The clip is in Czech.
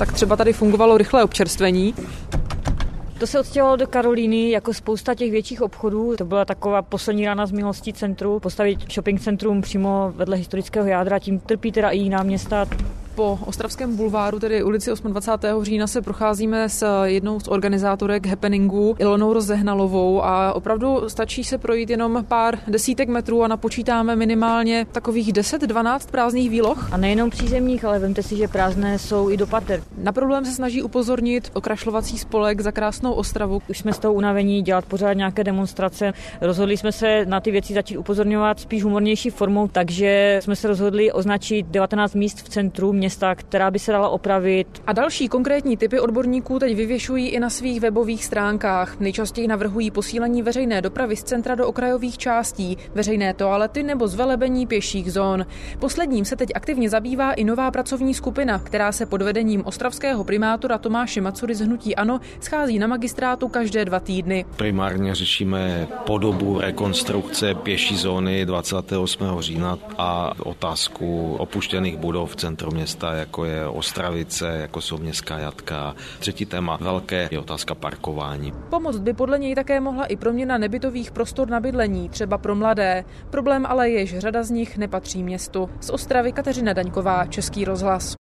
tak třeba tady fungovalo rychlé občerstvení. To se odstěhovalo do Karolíny jako spousta těch větších obchodů. To byla taková poslední rána z minulosti centru. Postavit shopping centrum přímo vedle historického jádra, tím trpí teda i jiná města. Po Ostravském bulváru, tedy ulici 28. října, se procházíme s jednou z organizátorek happeningu, Ilonou Rozehnalovou, a opravdu stačí se projít jenom pár desítek metrů a napočítáme minimálně takových 10-12 prázdných výloh. A nejenom přízemních, ale vemte si, že prázdné jsou i do pater. Na problém se snaží upozornit okrašlovací spolek Za krásnou Ostravu. Už jsme z toho unavení dělat pořád nějaké demonstrace. Rozhodli jsme se na ty věci začít upozorňovat spíš humornější formou, takže jsme se rozhodli označit 19 míst v centru města, která by se dala opravit. A další konkrétní tipy odborníků teď vyvěšují i na svých webových stránkách. Nejčastěji navrhují posílení veřejné dopravy z centra do okrajových částí, veřejné toalety nebo zvelebení pěších zón. Posledním se teď aktivně zabývá i nová pracovní skupina, která se pod vedením ostravského primátora Tomáše Macury z hnutí ANO schází na magistrátu každé 2 týdny. Primárně řešíme podobu rekonstrukce pěší zóny 28. října a otázku opuštěných budov v centru města, jako je Ostravice, jako jsou Městská jatka. Třetí téma velké je otázka parkování. Pomoct by podle něj také mohla i proměna nebytových prostor na bydlení, třeba pro mladé. Problém ale je, že řada z nich nepatří městu. Z Ostravy Kateřina Daňková, Český rozhlas.